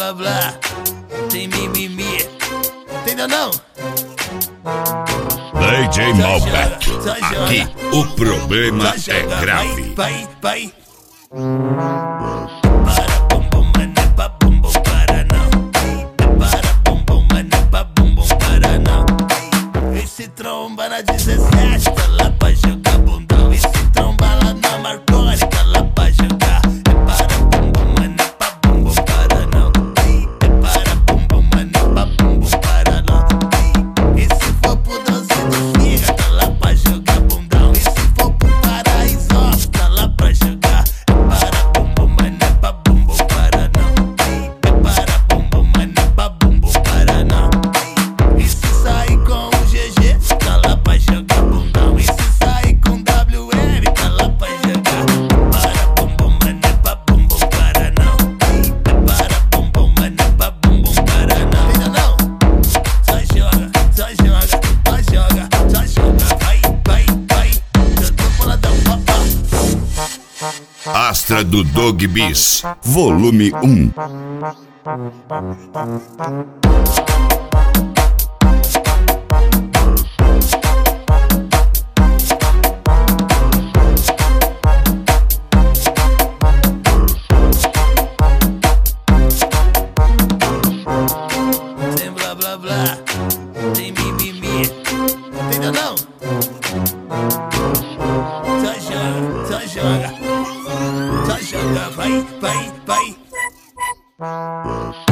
blá blá, tem mimimi, entendeu não? DJ Malbec, aqui o problema é grave. Vai. Para bumbum, mas não é pra bumbum para não. Para bumbum, mas não é pra bumbum para não. E se tromba na 17, tá lá pra jogar bundão. E se tromba lá na Marconi, tá lá pra jogar. É para bumbum, mas não é pra bumbum para não. É para bumbum, mas não é pra bumbum para não. E se for pro doce de figa, tá lá pra jogar bundão. E se for pro paraíso, tá lá pra jogar. É para bumbum, mas não é pra bumbum para não. É para bumbum, mas não é pra bumbum para não. E se sair com o GG, tá lá pra jogar bundão. E se sair com WM, tá lá pra jogar. Para bumbum, mas não é pra bumbum para não. É para bumbum, mas não é pra bumbum para não. Ainda não? Só joga, vai. Eu tô boladão, Astra do Dog Bis, volume 1. Sem blá blá blá, tem mimimi, entendeu não? Só joga, vai.